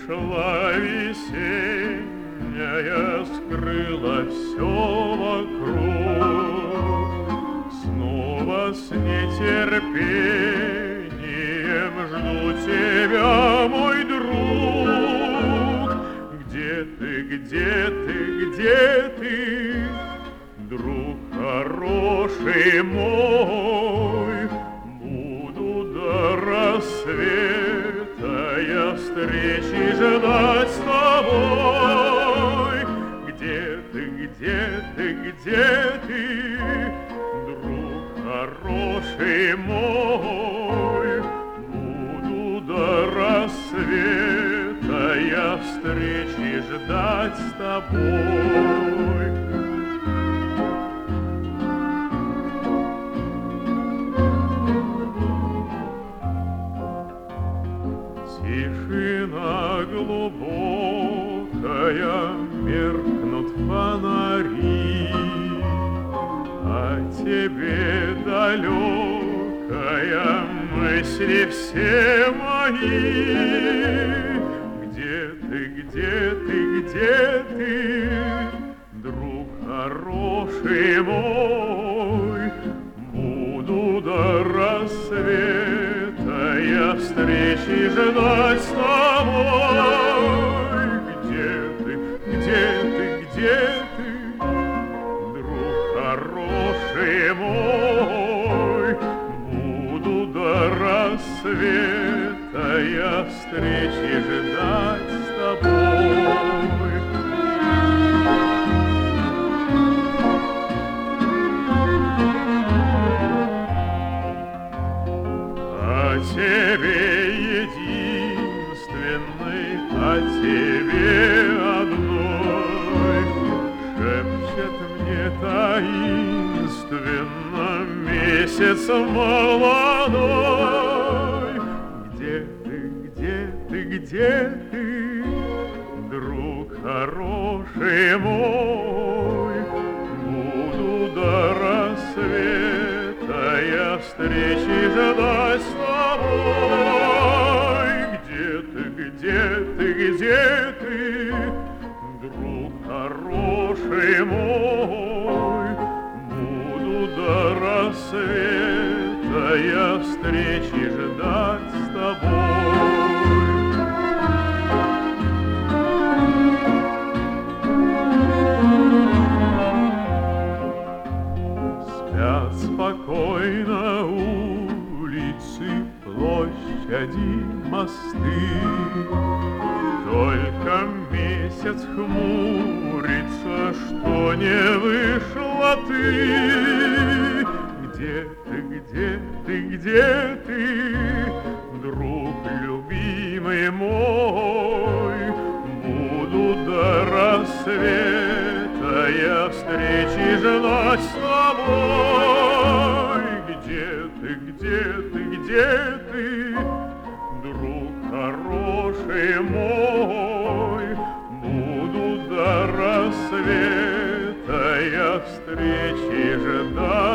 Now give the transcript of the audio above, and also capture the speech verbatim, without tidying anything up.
пришла весенняя, скрыла все вокруг. Снова с нетерпением жду тебя, мой друг. Где ты, где ты, где ты, друг хороший мой? Буду до рассвета я встречи ждать с тобой. Где ты, где ты, где ты, друг хороший мой? Буду до рассвета я встречи ждать с тобой. Тишина глубокая, меркнут фонари, о тебе далекая мысли все мои. Где ты, где ты, где ты, друг хороший мой? Буду до рассвета я встречи ждать с тобой. Где ты, где ты, где ты, друг хороший мой? Буду до рассвета я встречи ждать с тобой. Тебе единственной, о тебе одной шепчет мне таинственно месяц молодой. Где ты, где ты, где ты, друг хороший мой? Буду до рассвета я встречи ждать с тобой. Где ты, где ты, где ты, друг хороший мой? Буду до рассвета я встречи ждать с тобой. Спят спокойно улицы, площади, мосты. Только месяц хмурится, что не вышла ты. Где ты, где ты, где ты, друг любимый мой? Буду до рассвета я встречи ждать с тобой. Где ты, где ты, где ты, друг хороший мой? Буду до рассвета я встречи ждать.